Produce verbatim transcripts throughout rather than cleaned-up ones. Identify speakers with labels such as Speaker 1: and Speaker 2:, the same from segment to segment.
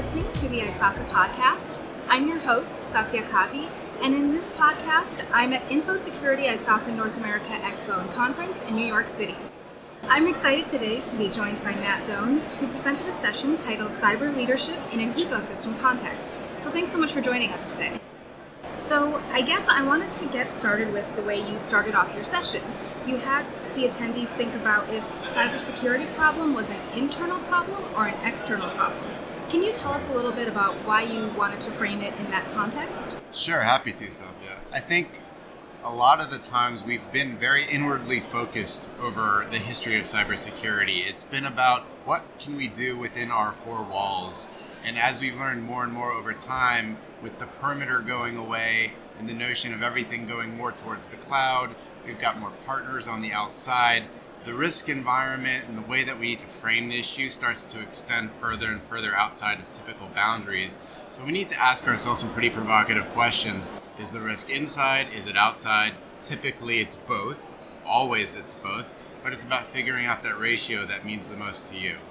Speaker 1: listening to the ISACA podcast. I'm your host, Safia Kazi, and in this podcast, I'm at InfoSecurity ISACA North America Expo and Conference in New York City. I'm excited today to be joined by Matt Doan, who presented a session titled Cyber Leadership in an Ecosystem Context. So thanks so much for joining us today. So I guess I wanted to get started with the way you started off your session. You had the attendees think about if the cybersecurity problem was an internal problem or an external problem. Can you tell us a little bit about why you wanted to frame it in that context?
Speaker 2: Sure, happy to, Sophia. I think a lot of the times we've been very inwardly focused over the history of cybersecurity. It's been about what can we do within our four walls. And as we've learned more and more over time, with the perimeter going away and the notion of everything going more towards the cloud, we've got more partners on the outside. The risk environment and the way that we need to frame the issue starts to extend further and further outside of typical boundaries. So we need to ask ourselves some pretty provocative questions. Is the risk inside? Is it outside? Typically it's both. Always it's both. But it's about figuring out that ratio that means the most to you.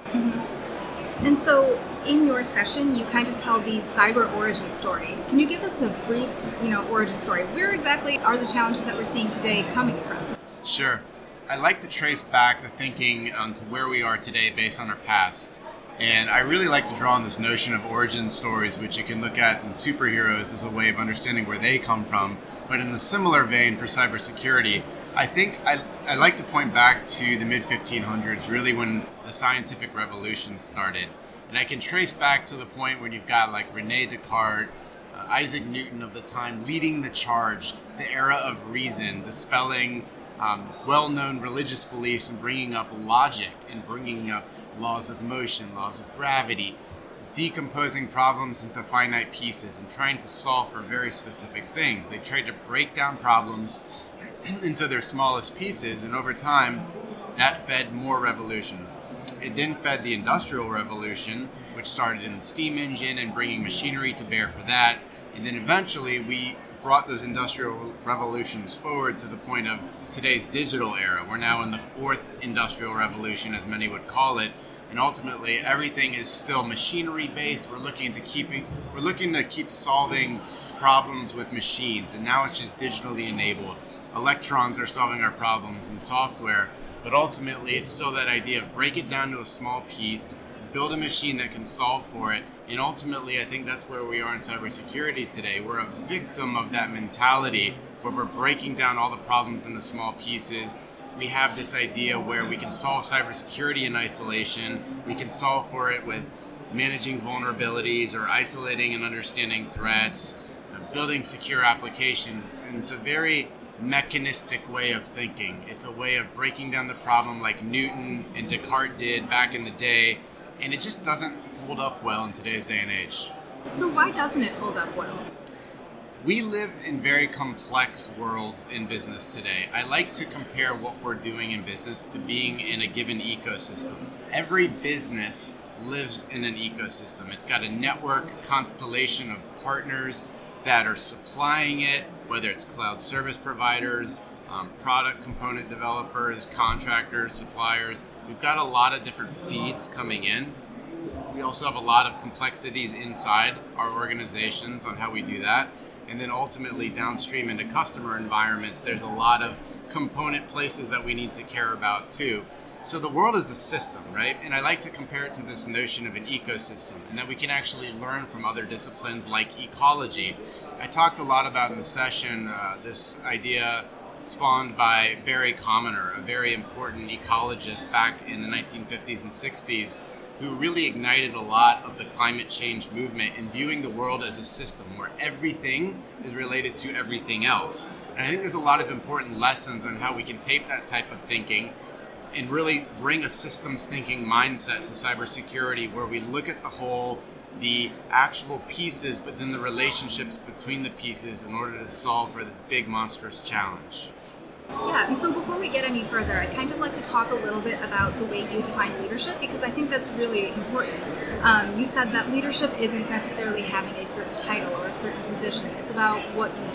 Speaker 1: Mm-hmm. And so in your session, you kind of tell the cyber origin story. Can you give us a brief, you know, origin story? Where exactly are the challenges that we're seeing today coming from?
Speaker 2: Sure. I like to trace back the thinking um, to where we are today based on our past. And I really like to draw on this notion of origin stories, which you can look at in superheroes as a way of understanding where they come from. But in a similar vein for cybersecurity, I think I, I like to point back to the mid fifteen hundreds, really when the scientific revolution started. And I can trace back to the point when you've got like Rene Descartes, uh, Isaac Newton of the time leading the charge, the era of reason, dispelling um, well-known religious beliefs and bringing up logic and bringing up laws of motion, laws of gravity, decomposing problems into finite pieces and trying to solve for very specific things. They tried to break down problems into their smallest pieces, and over time, that fed more revolutions. It then fed the Industrial Revolution, which started in the steam engine and bringing machinery to bear for that, and then eventually we brought those industrial revolutions forward to the point of today's digital era. We're now in the fourth industrial revolution, as many would call it, and ultimately everything is still machinery based. We're looking to keep we're looking to keep solving problems with machines, and now it's just digitally enabled. Electrons are solving our problems in software, but ultimately it's still that idea of break it down to a small piece, build a machine that can solve for it, and ultimately I think that's where we are in cybersecurity today. We're a victim of that mentality where we're breaking down all the problems into small pieces. We have this idea where we can solve cybersecurity in isolation, we can solve for it with managing vulnerabilities or isolating and understanding threats, building secure applications, and it's a very mechanistic way of thinking. It's a way of breaking down the problem like Newton and Descartes did back in the day, and it just doesn't hold up well in today's day and age.
Speaker 1: So why doesn't it hold up well?
Speaker 2: We live in very complex worlds in business today. I like to compare what we're doing in business to being in a given ecosystem. Every business lives in an ecosystem. It's got a network, a constellation of partners that are supplying it, whether it's cloud service providers, um, product component developers, contractors, suppliers. We've got a lot of different feeds coming in. We also have a lot of complexities inside our organizations on how we do that. And then ultimately downstream into customer environments, there's a lot of component places that we need to care about too. So the world is a system, right? And I like to compare it to this notion of an ecosystem, and that we can actually learn from other disciplines like ecology. I talked a lot about in the session uh, this idea spawned by Barry Commoner, a very important ecologist back in the nineteen fifties and sixties, who really ignited a lot of the climate change movement in viewing the world as a system where everything is related to everything else. And I think there's a lot of important lessons on how we can take that type of thinking and really bring a systems thinking mindset to cybersecurity, where we look at the whole, the actual pieces, but then the relationships between the pieces in order to solve for this big monstrous challenge.
Speaker 1: Yeah, and so before we get any further, I'd kind of like to talk a little bit about the way you define leadership, because I think that's really important. Um, you said that leadership isn't necessarily having a certain title or a certain position. It's about what you do.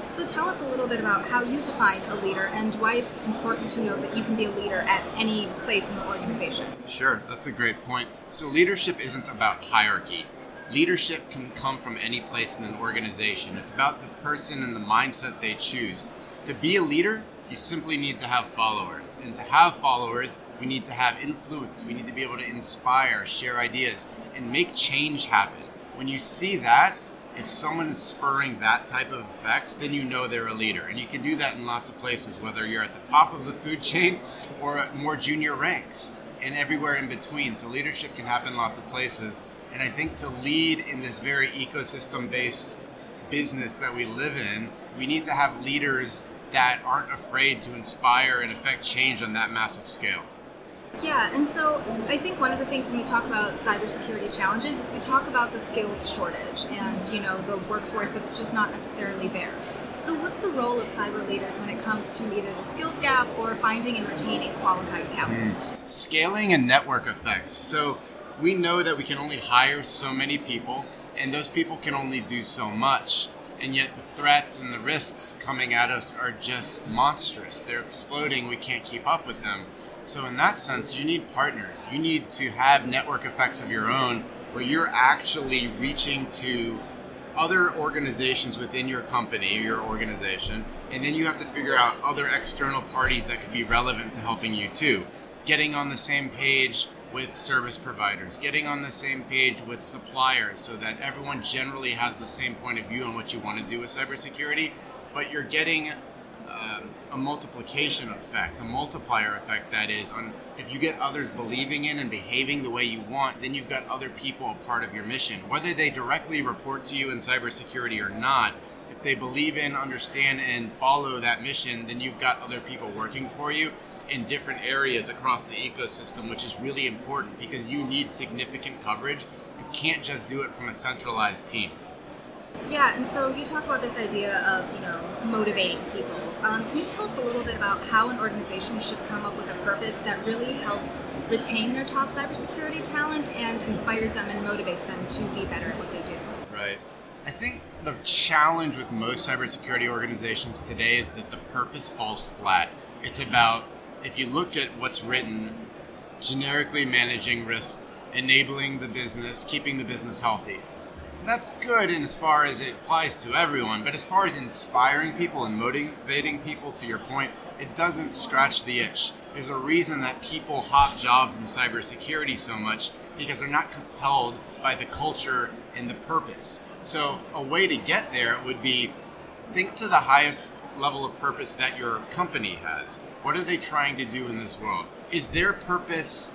Speaker 1: So tell us a little bit about how you define a leader and why it's important to know that you can be a leader at any place in the organization.
Speaker 2: Sure, that's a great point. So leadership isn't about hierarchy. Leadership can come from any place in an organization. It's about the person and the mindset they choose. To be a leader, you simply need to have followers. And to have followers, we need to have influence. We need to be able to inspire, share ideas, and make change happen. When you see that, if someone is spurring that type of effects, then you know they're a leader. And you can do that in lots of places, whether you're at the top of the food chain or at more junior ranks and everywhere in between. So leadership can happen lots of places. And I think to lead in this very ecosystem-based business that we live in, we need to have leaders that aren't afraid to inspire and affect change on that massive scale.
Speaker 1: Yeah, and so I think one of the things when we talk about cybersecurity challenges is we talk about the skills shortage and, you know, the workforce that's just not necessarily there. So what's the role of cyber leaders when it comes to either the skills gap or finding and retaining qualified talent?
Speaker 2: Mm. Scaling and network effects. So we know that we can only hire so many people, and those people can only do so much. And yet the threats and the risks coming at us are just monstrous. They're exploding. We can't keep up with them. So in that sense, you need partners. You need to have network effects of your own where you're actually reaching to other organizations within your company or your organization. And then you have to figure out other external parties that could be relevant to helping you too. Getting on the same page with service providers, getting on the same page with suppliers so that everyone generally has the same point of view on what you want to do with cybersecurity, but you're getting um, a multiplication effect, a multiplier effect that is, on if you get others believing in and behaving the way you want, then you've got other people a part of your mission. Whether they directly report to you in cybersecurity or not, if they believe in, understand, and follow that mission, then you've got other people working for you in different areas across the ecosystem, which is really important because you need significant coverage. You can't just do it from a centralized team.
Speaker 1: Yeah, and so you talk about this idea of, you know, motivating people. Um, can you tell us a little bit about how an organization should come up with a purpose that really helps retain their top cybersecurity talent and inspires them and motivates them to be better at what they do?
Speaker 2: Right. I think the challenge with most cybersecurity organizations today is that the purpose falls flat. It's about, if you look at what's written, generically managing risk, enabling the business, keeping the business healthy. That's good in as far as it applies to everyone, but as far as inspiring people and motivating people, to your point, it doesn't scratch the itch. There's a reason that people hop jobs in cybersecurity so much, because they're not compelled by the culture and the purpose. So a way to get there would be, think to the highest level of purpose that your company has. What are they trying to do in this world? Is their purpose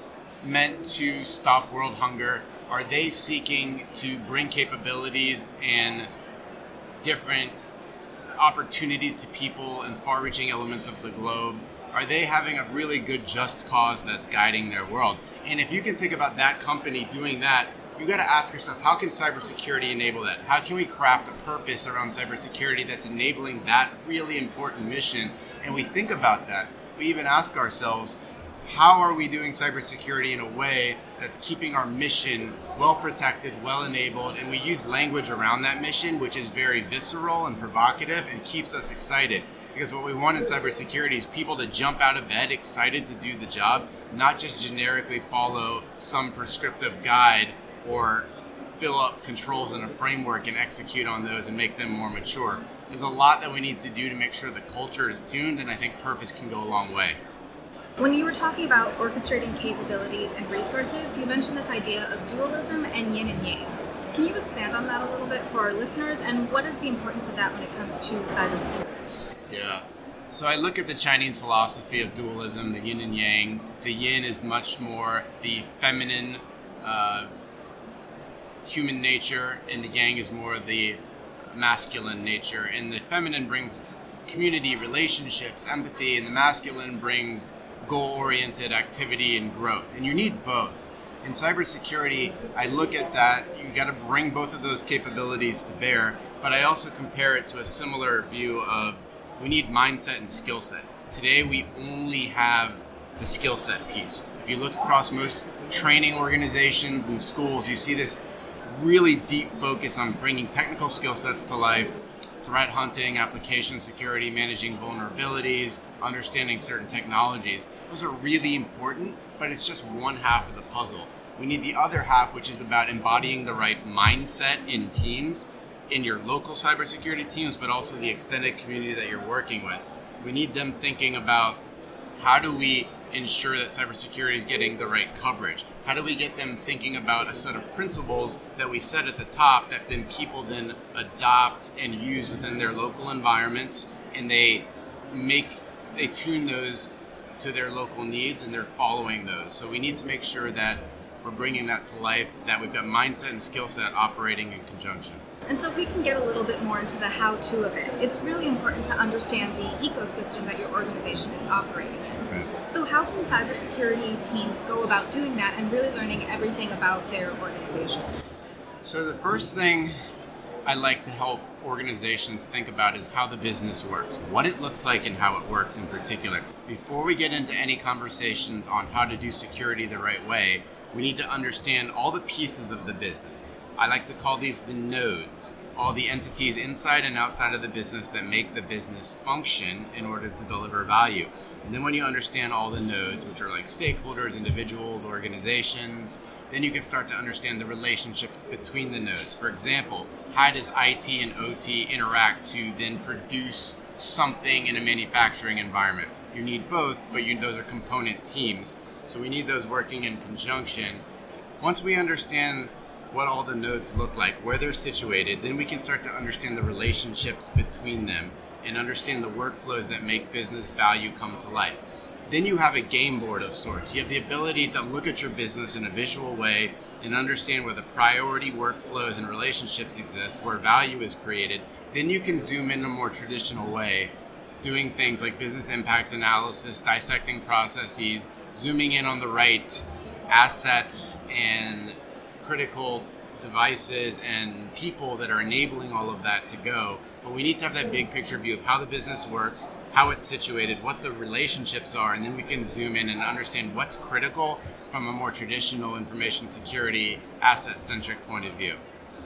Speaker 2: meant to stop world hunger? Are they seeking to bring capabilities and different opportunities to people in far-reaching elements of the globe? Are they having a really good just cause that's guiding their world? And if you can think about that company doing that, you got to ask yourself, how can cybersecurity enable that? How can we craft a purpose around cybersecurity that's enabling that really important mission? And we think about that. We even ask ourselves, how are we doing cybersecurity in a way that's keeping our mission well protected, well enabled, and we use language around that mission, which is very visceral and provocative and keeps us excited. Because what we want in cybersecurity is people to jump out of bed excited to do the job, not just generically follow some prescriptive guide or fill up controls in a framework and execute on those and make them more mature. There's a lot that we need to do to make sure the culture is tuned, and I think purpose can go a long way.
Speaker 1: When you were talking about orchestrating capabilities and resources, you mentioned this idea of dualism and yin and yang. Can you expand on that a little bit for our listeners, and what is the importance of that when it comes to cybersecurity?
Speaker 2: Yeah. So I look at the Chinese philosophy of dualism, the yin and yang. The yin is much more the feminine uh, human nature, and the yang is more the masculine nature. And the feminine brings community, relationships, empathy, and the masculine brings goal-oriented activity and growth. And you need both. In cybersecurity, I look at that, you got to bring both of those capabilities to bear, but I also compare it to a similar view of we need mindset and skill set. Today, we only have the skill set piece. If you look across most training organizations and schools, you see this really deep focus on bringing technical skill sets to life, threat hunting, application security, managing vulnerabilities, understanding certain technologies. Those are really important, but it's just one half of the puzzle. We need the other half, which is about embodying the right mindset in teams, in your local cybersecurity teams, but also the extended community that you're working with. We need them thinking about how do we ensure that cybersecurity is getting the right coverage? How do we get them thinking about a set of principles that we set at the top that then people then adopt and use within their local environments, and they make, they tune those to their local needs and they're following those. So we need to make sure that we're bringing that to life, that we've got mindset and skill set operating in conjunction.
Speaker 1: And so if we can get a little bit more into the how-to of it, it's really important to understand the ecosystem that your organization is operating in. Right. So how can cybersecurity teams go about doing that and really learning everything about their organization?
Speaker 2: So the first thing I like to help organizations think about is how the business works, what it looks like and how it works in particular. Before we get into any conversations on how to do security the right way, we need to understand all the pieces of the business. I like to call these the nodes, all the entities inside and outside of the business that make the business function in order to deliver value. And then when you understand all the nodes, which are like stakeholders, individuals, organizations, then you can start to understand the relationships between the nodes. For example, how does I T and O T interact to then produce something in a manufacturing environment? You need both, but you, those are component teams. So we need those working in conjunction. Once we understand what all the nodes look like, where they're situated, then we can start to understand the relationships between them and understand the workflows that make business value come to life. Then you have a game board of sorts. You have the ability to look at your business in a visual way and understand where the priority workflows and relationships exist, where value is created. Then you can zoom in a more traditional way, doing things like business impact analysis, dissecting processes, zooming in on the right assets and critical devices and people that are enabling all of that to go. But we need to have that big picture view of how the business works, how it's situated, what the relationships are, and then we can zoom in and understand what's critical from a more traditional information security, asset-centric point of view.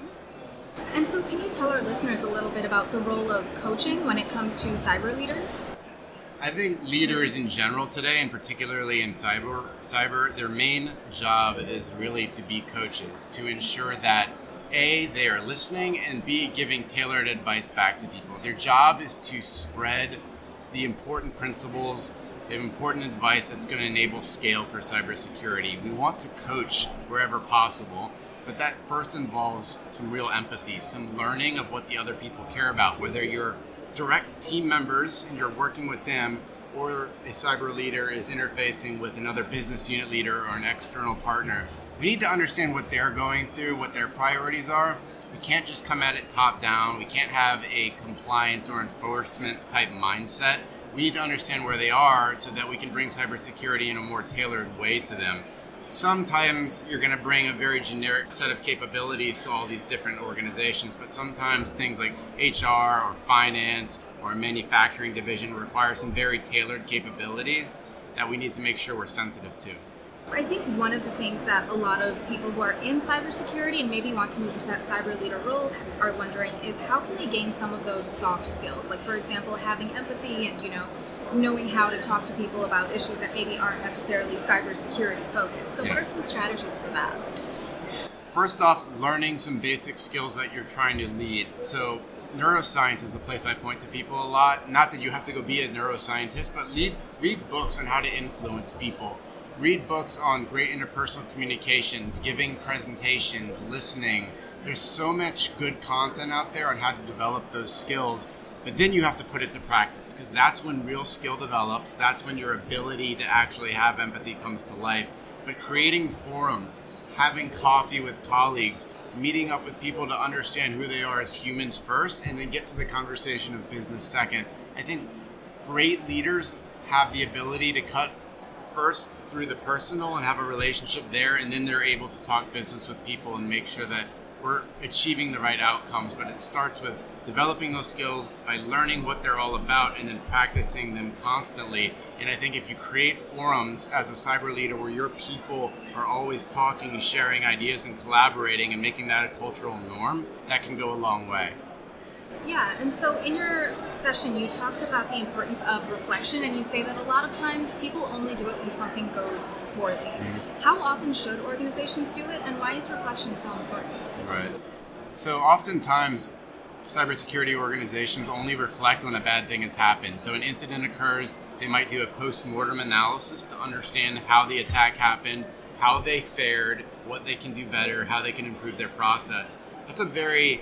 Speaker 1: And so can you tell our listeners a little bit about the role of coaching when it comes to cyber leaders?
Speaker 2: I think leaders in general today, and particularly in cyber, cyber, their main job is really to be coaches, to ensure that A, they are listening, and B, giving tailored advice back to people. Their job is to spread the important principles, the important advice that's going to enable scale for cybersecurity. We want to coach wherever possible, but that first involves some real empathy, some learning of what the other people care about, whether you're direct team members and you're working with them, or a cyber leader is interfacing with another business unit leader or an external partner. We need to understand what they're going through, what their priorities are. We can't just come at it top down. We can't have a compliance or enforcement type mindset. We need to understand where they are so that we can bring cybersecurity in a more tailored way to them. Sometimes you're going to bring a very generic set of capabilities to all these different organizations, but sometimes things like H R or finance or a manufacturing division require some very tailored capabilities that we need to make sure we're sensitive to.
Speaker 1: I think one of the things that a lot of people who are in cybersecurity and maybe want to move into that cyber leader role are wondering is how can they gain some of those soft skills? Like, for example, having empathy and, you know, knowing how to talk to people about issues that maybe aren't necessarily cybersecurity focused. So yeah. What are some strategies for that?
Speaker 2: First off, learning some basic skills that you're trying to lead. So neuroscience is the place I point to people a lot. Not that you have to go be a neuroscientist, but lead, read books on how to influence people. Read books on great interpersonal communications, giving presentations, listening. There's so much good content out there on how to develop those skills, but then you have to put it to practice, because that's when real skill develops. That's when your ability to actually have empathy comes to life. But creating forums, having coffee with colleagues, meeting up with people to understand who they are as humans first, and then get to the conversation of business second. I think great leaders have the ability to cut first through the personal and have a relationship there, and then they're able to talk business with people and make sure that we're achieving the right outcomes. But it starts with developing those skills by learning what they're all about and then practicing them constantly. And I think if you create forums as a cyber leader where your people are always talking and sharing ideas and collaborating and making that a cultural norm, that can go a long way.
Speaker 1: Yeah, and so in your session, you talked about the importance of reflection, and you say that a lot of times people only do it when something goes poorly. Mm-hmm. How often should organizations do it, and why is reflection so important?
Speaker 2: Right. So oftentimes, cybersecurity organizations only reflect when a bad thing has happened. So an incident occurs, they might do a post-mortem analysis to understand how the attack happened, how they fared, what they can do better, how they can improve their process. That's a very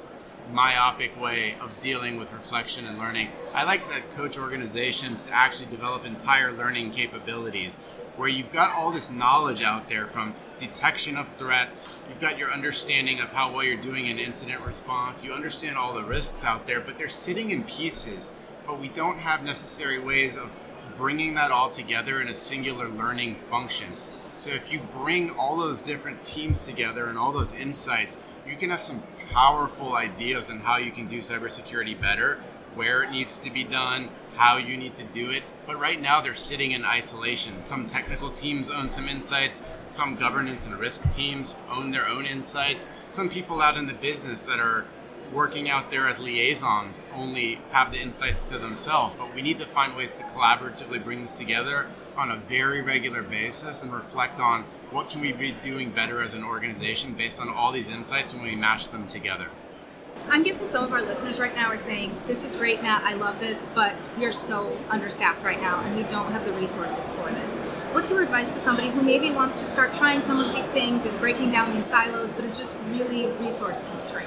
Speaker 2: myopic way of dealing with reflection and learning. I like to coach organizations to actually develop entire learning capabilities where you've got all this knowledge out there from detection of threats, you've got your understanding of how well you're doing in incident response, you understand all the risks out there, but they're sitting in pieces, but we don't have necessary ways of bringing that all together in a singular learning function. So if you bring all those different teams together and all those insights, you can have some powerful ideas on how you can do cybersecurity better, where it needs to be done, how you need to do it. But right now they're sitting in isolation. Some technical teams own some insights, some governance and risk teams own their own insights. Some people out in the business that are working out there as liaisons only have the insights to themselves. But we need to find ways to collaboratively bring this together on a very regular basis and reflect on what can we be doing better as an organization based on all these insights when we match them together.
Speaker 1: I'm guessing some of our listeners right now are saying, this is great, Matt, I love this, but we are so understaffed right now and we don't have the resources for this. What's your advice to somebody who maybe wants to start trying some of these things and breaking down these silos, but is just really resource constrained?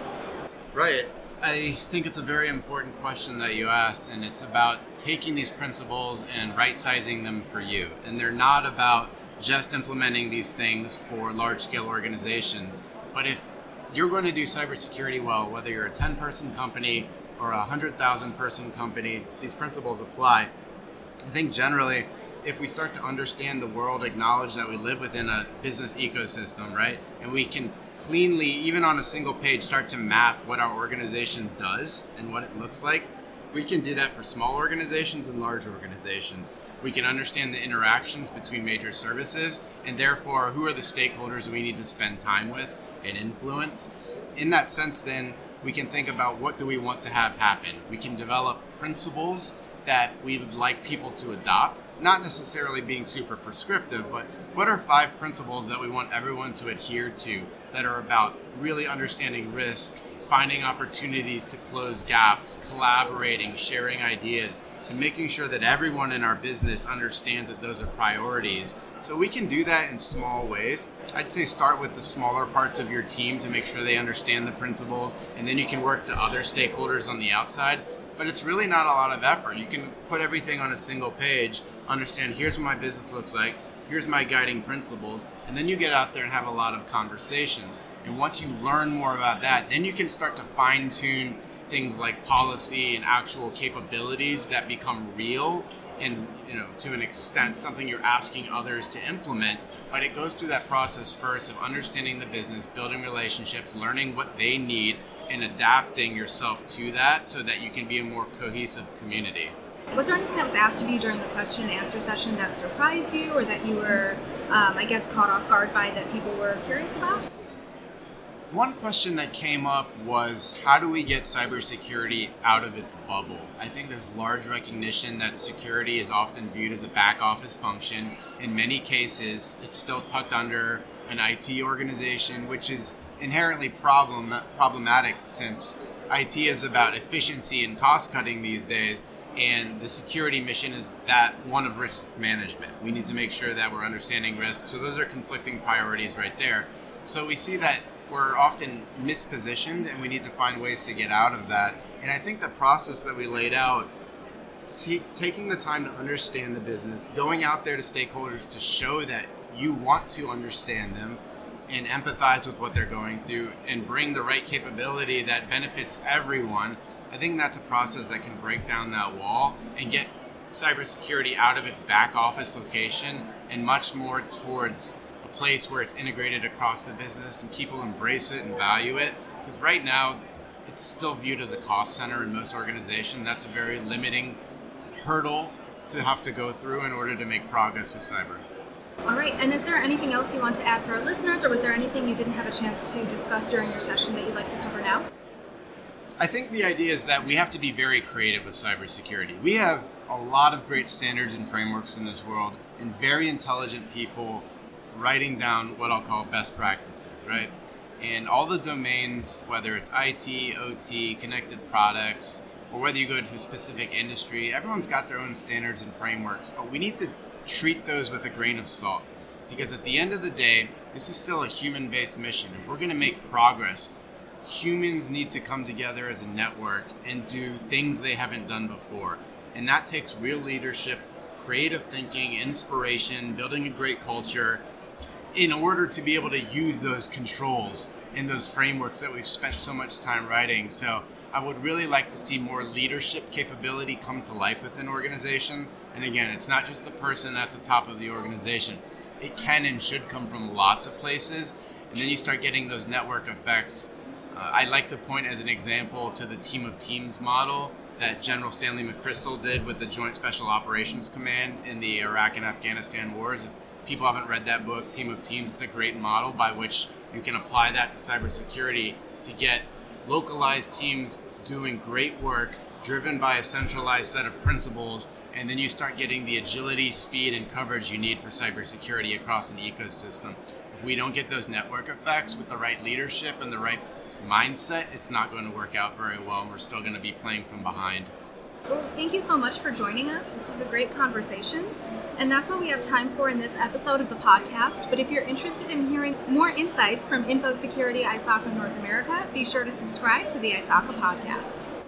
Speaker 2: Right. I think it's a very important question that you asked, and it's about taking these principles and right-sizing them for you. And they're not about just implementing these things for large-scale organizations, but if you're going to do cybersecurity well, whether you're a ten-person company or a one hundred thousand person company, these principles apply. I think generally, if we start to understand the world, acknowledge that we live within a business ecosystem, right? And we can cleanly, even on a single page, start to map what our organization does and what it looks like. We can do that for small organizations and large organizations. We can understand the interactions between major services and therefore who are the stakeholders we need to spend time with and influence. In that sense, then, we can think about what do we want to have happen. We can develop principles that we would like people to adopt, not necessarily being super prescriptive, but what are five principles that we want everyone to adhere to that are about really understanding risk, finding opportunities to close gaps, collaborating, sharing ideas, and making sure that everyone in our business understands that those are priorities. So we can do that in small ways. I'd say start with the smaller parts of your team to make sure they understand the principles, and then you can work to other stakeholders on the outside. But it's really not a lot of effort. You can put everything on a single page, understand here's what my business looks like, here's my guiding principles, and then you get out there and have a lot of conversations. And once you learn more about that, then you can start to fine-tune things like policy and actual capabilities that become real and, you know, to an extent, something you're asking others to implement. But it goes through that process first of understanding the business, building relationships, learning what they need, and adapting yourself to that so that you can be a more cohesive community.
Speaker 1: Was there anything that was asked of you during the question and answer session that surprised you or that you were, um, I guess, caught off guard by that people were curious about?
Speaker 2: One question that came up was, how do we get cybersecurity out of its bubble? I think there's large recognition that security is often viewed as a back office function. In many cases, it's still tucked under an I T organization, which is inherently problem problematic since I T is about efficiency and cost cutting these days, and the security mission is that one of risk management. We need to make sure that we're understanding risk. So those are conflicting priorities right there. So we see that we're often mispositioned and we need to find ways to get out of that. And I think the process that we laid out, see, taking the time to understand the business, going out there to stakeholders to show that you want to understand them and empathize with what they're going through and bring the right capability that benefits everyone, I think that's a process that can break down that wall and get cybersecurity out of its back office location and much more towards a place where it's integrated across the business and people embrace it and value it. Because right now, it's still viewed as a cost center in most organizations. That's a very limiting hurdle to have to go through in order to make progress with cyber.
Speaker 1: All right, and is there anything else you want to add for our listeners, or was there anything you didn't have a chance to discuss during your session that you'd like to cover now?
Speaker 2: I think the idea is that we have to be very creative with cybersecurity. We have a lot of great standards and frameworks in this world, and very intelligent people writing down what I'll call best practices, right? And all the domains, whether it's I T, O T, connected products, or whether you go to a specific industry, everyone's got their own standards and frameworks, but we need to treat those with a grain of salt. Because at the end of the day, this is still a human-based mission. If we're going to make progress, humans need to come together as a network and do things they haven't done before. And that takes real leadership, creative thinking, inspiration, building a great culture in order to be able to use those controls and those frameworks that we've spent so much time writing. So I would really like to see more leadership capability come to life within organizations. And again, it's not just the person at the top of the organization. It can and should come from lots of places. And then you start getting those network effects. Uh, I like to point as an example to the team of teams model that General Stanley McChrystal did with the Joint Special Operations Command in the Iraq and Afghanistan wars. If people haven't read that book, Team of Teams, it's a great model by which you can apply that to cybersecurity to get localized teams doing great work driven by a centralized set of principles, and then you start getting the agility, speed, and coverage you need for cybersecurity across an ecosystem. If we don't get those network effects with the right leadership and the right mindset, it's not going to work out very well, and we're still going to be playing from behind.
Speaker 1: Well, thank you so much for joining us. This was a great conversation, and that's all we have time for in this episode of the podcast. But if you're interested in hearing more insights from InfoSecurity I SOC of North America, be sure to subscribe to the I SOC podcast.